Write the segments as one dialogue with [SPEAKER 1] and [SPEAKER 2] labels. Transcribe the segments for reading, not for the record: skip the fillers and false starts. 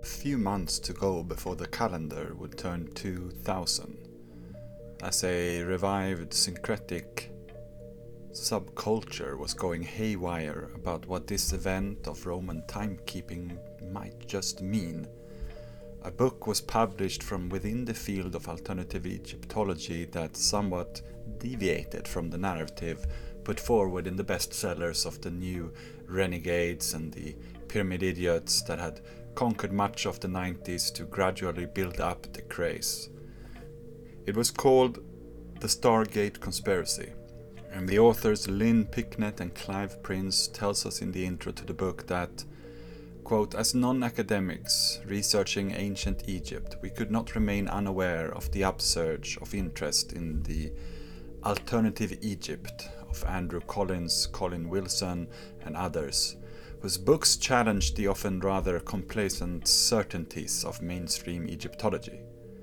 [SPEAKER 1] A few months to go before the calendar would turn 2000, as a revived syncretic subculture was going haywire about what this event of Roman timekeeping might just mean. A book was published from within the field of alternative Egyptology that somewhat deviated from the narrative put forward in the bestsellers of the new renegades and the pyramid idiots that had conquered much of the 90s to gradually build up the craze. It was called The Stargate Conspiracy, and the authors Lynn Picknett and Clive Prince tells us in the intro to the book that, quote, as non-academics researching ancient Egypt, we could not remain unaware of the upsurge of interest in the alternative Egypt of Andrew Collins, Colin Wilson, and others, whose books challenged the often rather complacent certainties of mainstream Egyptology.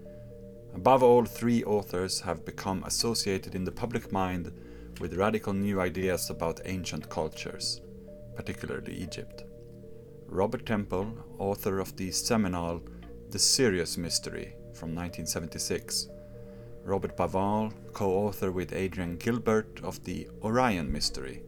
[SPEAKER 1] Above all, three authors have become associated in the public mind with radical new ideas about ancient cultures, particularly Egypt. Robert Temple, author of the seminal The Sirius Mystery from 1976. Robert Bauval, co-author with Adrian Gilbert of the Orion Mystery,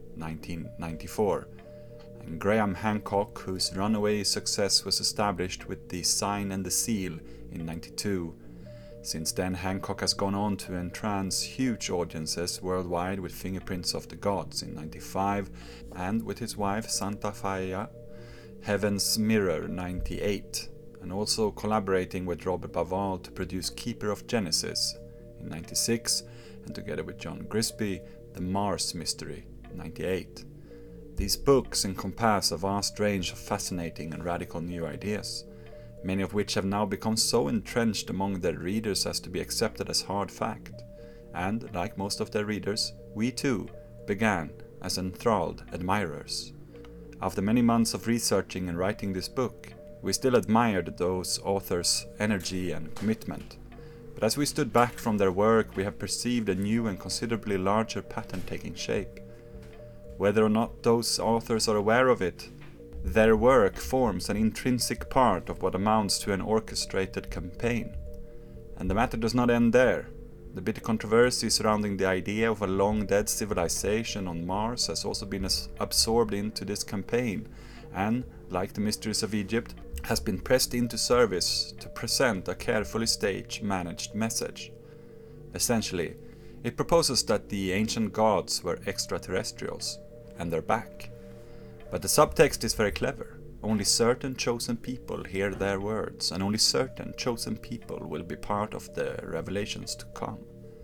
[SPEAKER 1] 1994. And Graham Hancock, whose runaway success was established with The Sign and the Seal in 92. Since then, Hancock has gone on to entrance huge audiences worldwide with Fingerprints of the Gods in 95, and with his wife Santa Faya, Heaven's Mirror 98, and also collaborating with Robert Bauval to produce Keeper of Genesis in 96, and together with John Grisby, The Mars Mystery 98. These books encompass a vast range of fascinating and radical new ideas, many of which have now become so entrenched among their readers as to be accepted as hard fact. And, like most of their readers, we too began as enthralled admirers. After many months of researching and writing this book, we still admired those authors' energy and commitment. But as we stood back from their work, we have perceived a new and considerably larger pattern taking shape. Whether or not those authors are aware of it, their work forms an intrinsic part of what amounts to an orchestrated campaign. And the matter does not end there. The bitter controversy surrounding the idea of a long-dead civilization on Mars has also been absorbed into this campaign, and, like the mysteries of Egypt, has been pressed into service to present a carefully stage-managed message. Essentially, it proposes that the ancient gods were extraterrestrials, and they're back. But the subtext is very clever. Only certain chosen people hear their words, and only certain chosen people will be part of the revelations to come.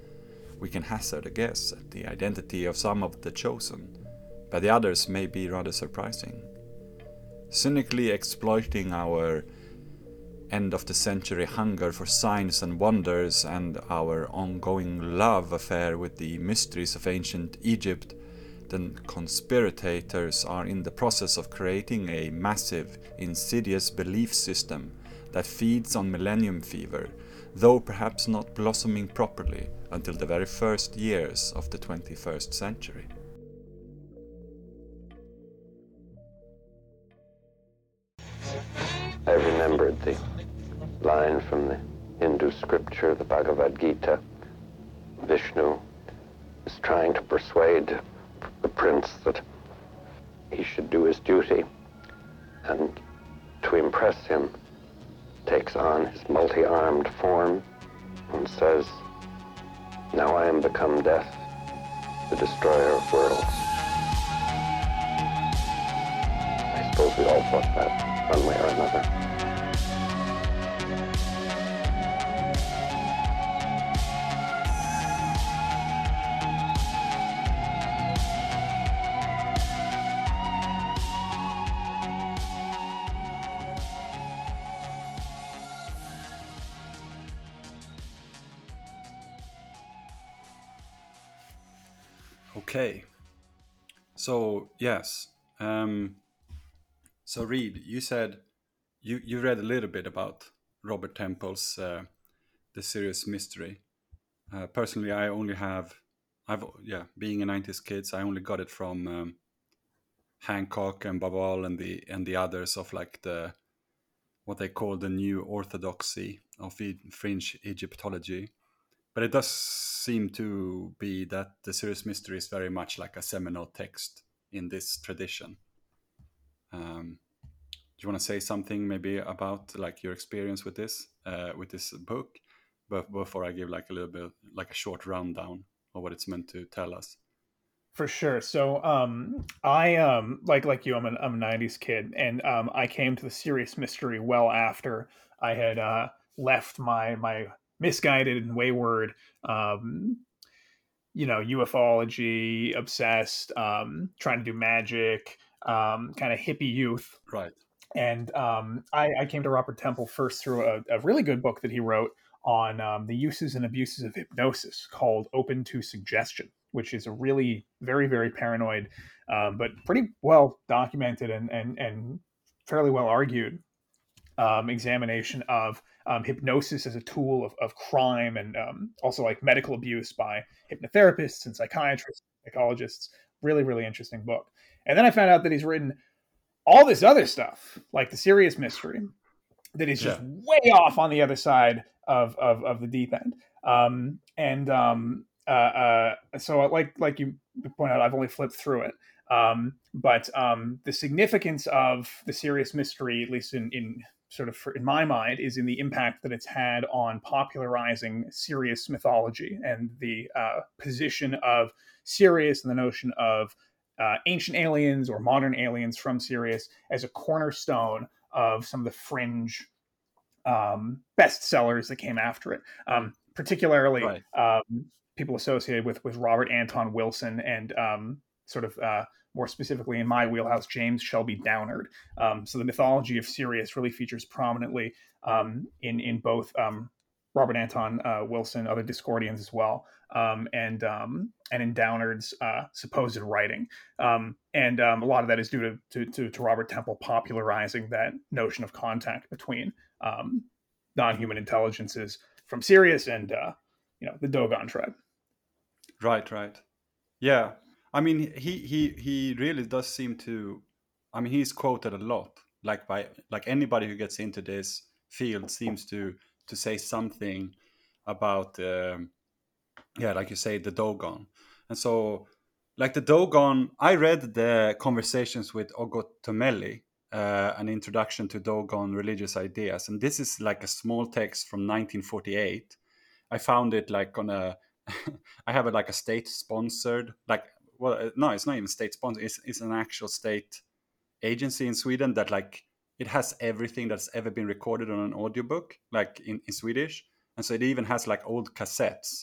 [SPEAKER 1] We can hazard a guess at the identity of some of the chosen, but the others may be rather surprising. Cynically exploiting our end-of-the-century hunger for signs and wonders and our ongoing love affair with the mysteries of ancient Egypt, the conspirators are in the process of creating a massive, insidious belief system that feeds on millennium fever, though perhaps not blossoming properly until the very first years of the 21st century.
[SPEAKER 2] I remembered the line from the Hindu scripture, the Bhagavad Gita. Vishnu is trying to persuade the prince that he should do his duty, and to impress him takes on his multi-armed form and says, "Now I am become death, the destroyer of worlds." I suppose we all thought that one way or another.
[SPEAKER 1] Okay. So, yes. So, Reed, you said you read a little bit about Robert Temple's The Sirius Mystery. Personally, I only have, being a 90s kid, I only got it from Hancock and Bauval and the others of like the what they call the new orthodoxy of fringe Egyptology. But it does seem to be that the Sirius Mystery is very much like a seminal text in this tradition. Do you want to say something maybe about like your experience with this book, but before I give like a little bit like a short rundown of what it's meant to tell us?
[SPEAKER 3] For sure. So, I like you, I'm a '90s kid, and I came to the Serious Mystery well after I had left my misguided and wayward, um, ufology obsessed, trying to do magic, kind of hippie youth.
[SPEAKER 1] Right.
[SPEAKER 3] And I came to Robert Temple first through a really good book that he wrote on the uses and abuses of hypnosis called Open to Suggestion, which is a really very, very paranoid, but pretty well documented and fairly well argued examination of hypnosis as a tool of crime and also like medical abuse by hypnotherapists and psychiatrists, psychologists. Really, really interesting book. And then I found out that he's written all this other stuff, like the Serious Mystery, that is just way off on the other side of the deep end. So like you point out, I've only flipped through it. But the significance of the Serious Mystery, at least in sort of in my mind, is in the impact that it's had on popularizing Sirius mythology and the position of Sirius and the notion of ancient aliens or modern aliens from Sirius as a cornerstone of some of the fringe bestsellers that came after it, particularly people associated with Robert Anton Wilson and sort of more specifically in my wheelhouse, James Shelby Downard. So the mythology of Sirius really features prominently in both Robert Anton Wilson, other Discordians as well, and in Downard's supposed writing. And a lot of that is due to Robert Temple popularizing that notion of contact between non-human intelligences from Sirius and the Dogon tribe.
[SPEAKER 1] Right. Yeah. I mean, he really does seem to. I mean, he's quoted a lot. Like anybody who gets into this field seems to say something about like you say, the Dogon. And so like the Dogon, I read the Conversations with Ogotomeli, an introduction to Dogon religious ideas, and this is like a small text from 1948. I found it like on a I have it like a state sponsored, like, well, no, it's not even state sponsored, it's an actual state agency in Sweden that like it has everything that's ever been recorded on an audiobook, like in Swedish. And so it even has like old cassettes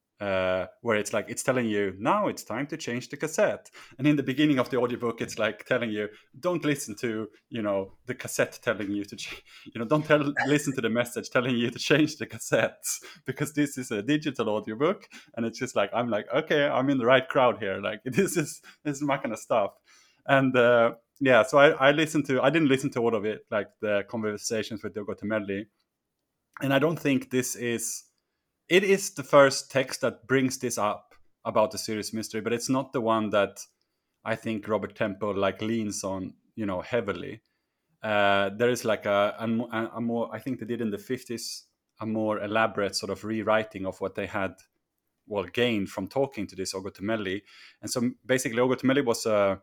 [SPEAKER 1] where it's like it's telling you now it's time to change the cassette, and in the beginning of the audiobook it's like telling you don't listen to the cassette telling you to don't listen to the message telling you to change the cassettes, because this is a digital audiobook. And it's just like I'm like, okay, I'm in the right crowd here, like this is my kind of stuff. And so I didn't listen to all of it, like the Conversations with Ogotomeli, and I don't think it is the first text that brings this up about the Sirius Mystery, but it's not the one that I think Robert Temple like leans on, heavily. There is like a more, I think they did in the 50s, a more elaborate sort of rewriting of what they had gained from talking to this Ogotomeli. And so basically Ogotomeli was a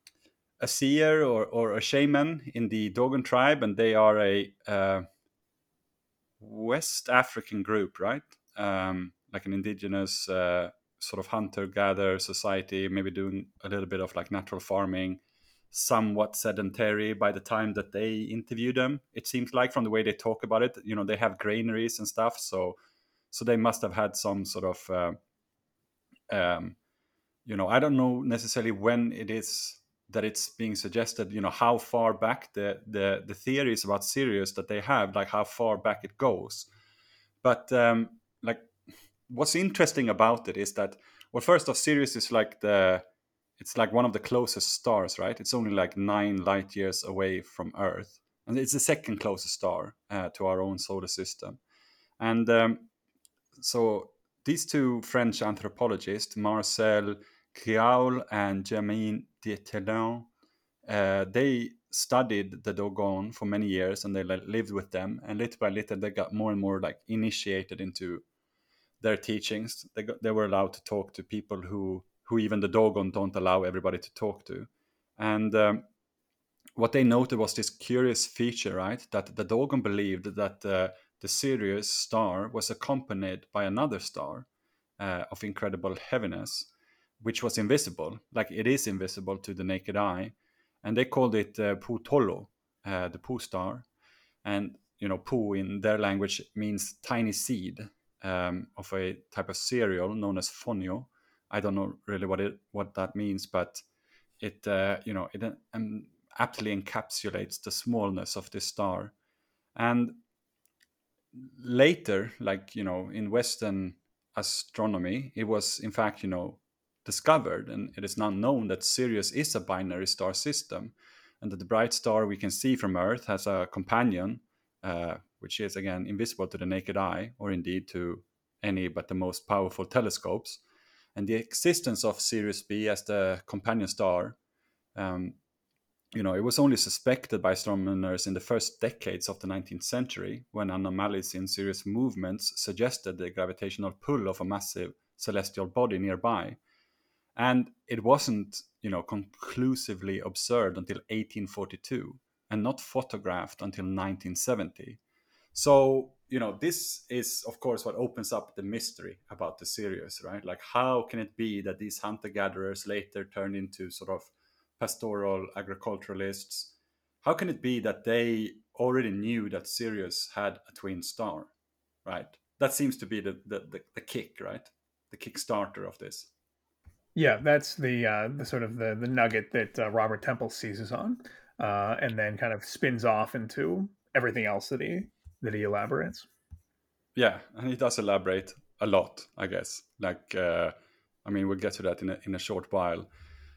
[SPEAKER 1] seer or a shaman in the Dogon tribe, and they are a West African group, right? Like an indigenous sort of hunter-gatherer society, maybe doing a little bit of like natural farming, somewhat sedentary by the time that they interview them. It seems like from the way they talk about it, they have granaries and stuff. So they must have had some sort of, I don't know necessarily when it is that it's being suggested, how far back the theories about Sirius that they have, like how far back it goes. But like what's interesting about it is that, well, first off, Sirius is like it's like one of the closest stars, right? It's only like 9 light years away from Earth, and it's the second closest star to our own solar system. And so these two French anthropologists, Marcel Criaul and Germain Dietelin, they studied the Dogon for many years, and they lived with them, and little by little they got more and more like initiated into their teachings. They were allowed to talk to people who even the Dogon don't allow everybody to talk to. And what they noted was this curious feature, right? That the Dogon believed that the Sirius star was accompanied by another star of incredible heaviness, which was invisible, like it is invisible to the naked eye. And they called it Pu Tolo, the Pu star. And, Pu in their language means tiny seed of a type of cereal known as fonio. I don't know really what that means, but it aptly encapsulates the smallness of this star. And later, like in Western astronomy, it was in fact discovered, and it is now known that Sirius is a binary star system, and that the bright star we can see from Earth has a companion, which is again invisible to the naked eye, or indeed to any but the most powerful telescopes. And the existence of Sirius B as the companion star, it was only suspected by astronomers in the first decades of the 19th century, when anomalies in Sirius movements suggested the gravitational pull of a massive celestial body nearby. And it wasn't, conclusively observed until 1842, and not photographed until 1970. So, this is, of course, what opens up the mystery about the Sirius, right? Like, how can it be that these hunter-gatherers later turned into sort of pastoral agriculturalists? How can it be that they already knew that Sirius had a twin star, right? That seems to be the kick, right? The Kickstarter of this.
[SPEAKER 3] Yeah, that's the sort of the nugget that Robert Temple seizes on, and then kind of spins off into everything else that he elaborates.
[SPEAKER 1] Yeah, and he does elaborate a lot, I guess. Like, we'll get to that in a short while.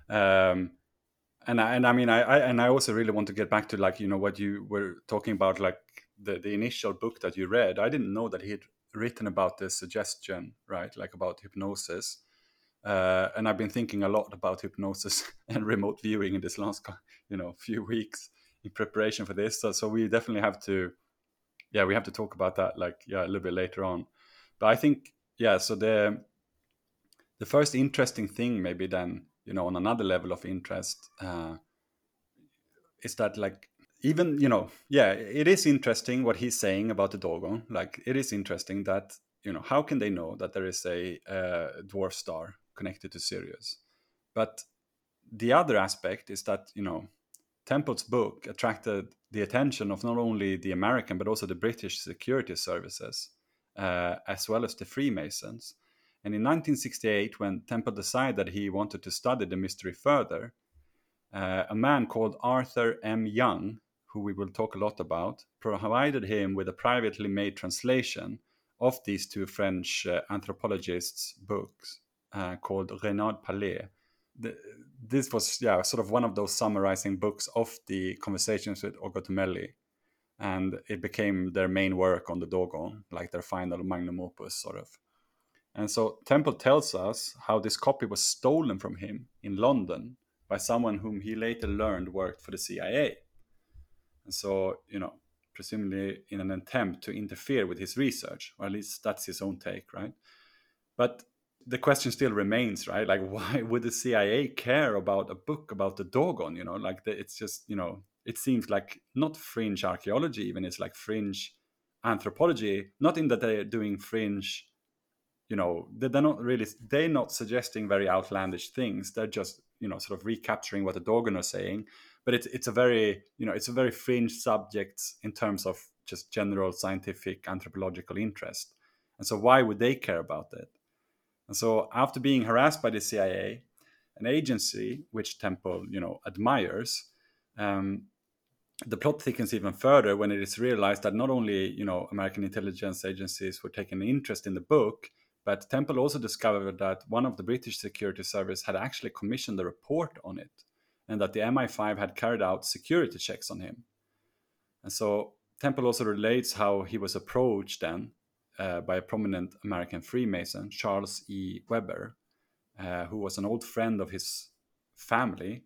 [SPEAKER 1] I also really want to get back to what you were talking about, like the initial book that you read. I didn't know that he had written about the suggestion, right? Like about hypnosis. And I've been thinking a lot about hypnosis and remote viewing in this last, few weeks in preparation for this. So we definitely have to, we have to talk about that, a little bit later on. But I think, so the first interesting thing, maybe then, on another level of interest, is that even it is interesting what he's saying about the Dogon. Like, it is interesting that how can they know that there is a dwarf star connected to Sirius? But the other aspect is that Temple's book attracted the attention of not only the American but also the British security services, as well as the Freemasons. And in 1968, when Temple decided that he wanted to study the mystery further, a man called Arthur M. Young, who we will talk a lot about, provided him with a privately made translation of these two French anthropologists' books called Renard Palais. This was, sort of one of those summarizing books of the conversations with Ogotomeli, and it became their main work on the Dogon, like their final magnum opus, sort of. And so Temple tells us how this copy was stolen from him in London by someone whom he later learned worked for the CIA. And so, presumably in an attempt to interfere with his research, or at least that's his own take, right? But the question still remains, right? Like, why would the CIA care about a book about the Dogon? It's just, it seems like not fringe archaeology, even it's like fringe anthropology, not in that they're doing fringe, they're not suggesting very outlandish things. They're just, sort of recapturing what the Dogon are saying. But it's a very, it's a very fringe subject in terms of just general scientific anthropological interest. And so why would they care about it? And so after being harassed by the CIA, an agency which Temple, admires, the plot thickens even further when it is realized that not only, American intelligence agencies were taking an interest in the book, but Temple also discovered that one of the British security service had actually commissioned a report on it, and that the MI5 had carried out security checks on him. And so Temple also relates how he was approached then by a prominent American Freemason, Charles E. Weber, who was an old friend of his family,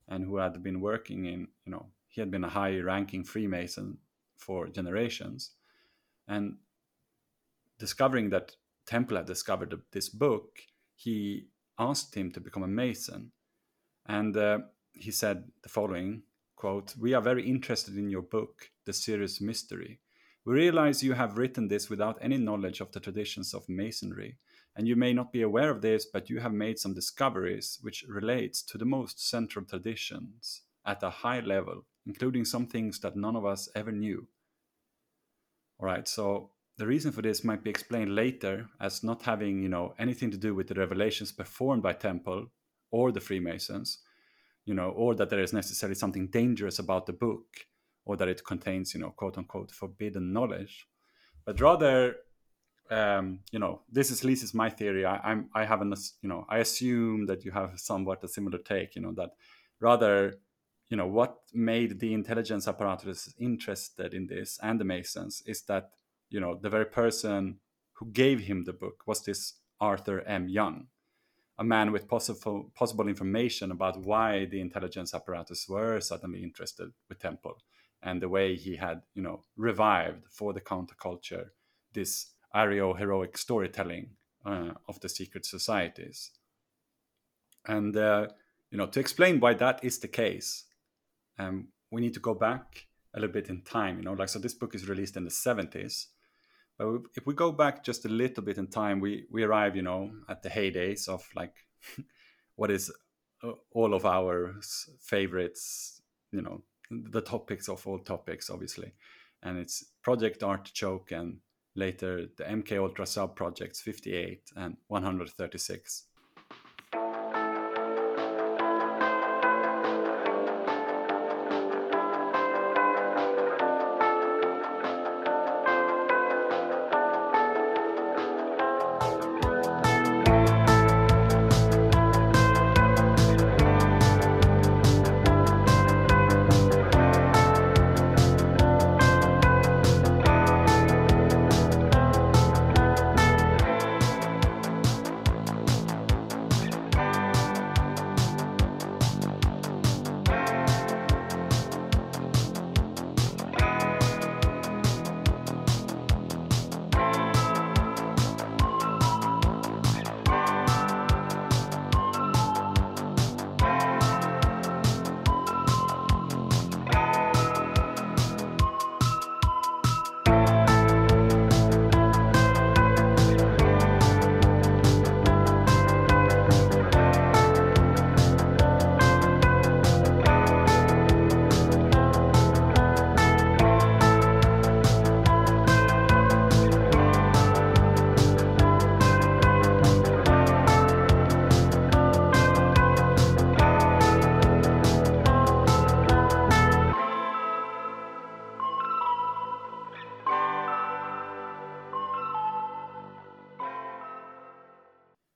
[SPEAKER 1] and who had been working in, he had been a high-ranking Freemason for generations. And discovering that Temple had discovered this book, he asked him to become a Mason. And he said the following, quote, "We are very interested in your book, The Serious Mystery. We realize you have written this without any knowledge of the traditions of Masonry, and you may not be aware of this, but you have made some discoveries which relates to the most central traditions at a high level, including some things that none of us ever knew." All right, so the reason for this might be explained later as not having, anything to do with the revelations performed by Temple or the Freemasons, or that there is necessarily something dangerous about the book, or that it contains, quote unquote, forbidden knowledge, but rather, this is at least is my theory. I haven't, I assume that you have somewhat a similar take, that rather, what made the intelligence apparatus interested in this and the Masons is that, the very person who gave him the book was this Arthur M. Young, a man with possible information about why the intelligence apparatus were suddenly interested with Temple, and the way he had, revived for the counterculture this Areo-heroic storytelling of the secret societies. And, to explain why that is the case, we need to go back a little bit in time, so this book is released in the 70s. But if we go back just a little bit in time, we arrive, at the heydays of like what is all of our favorites, the topics of all topics, obviously. And it's Project Artichoke, and later the MK Ultra sub projects 58 and 136.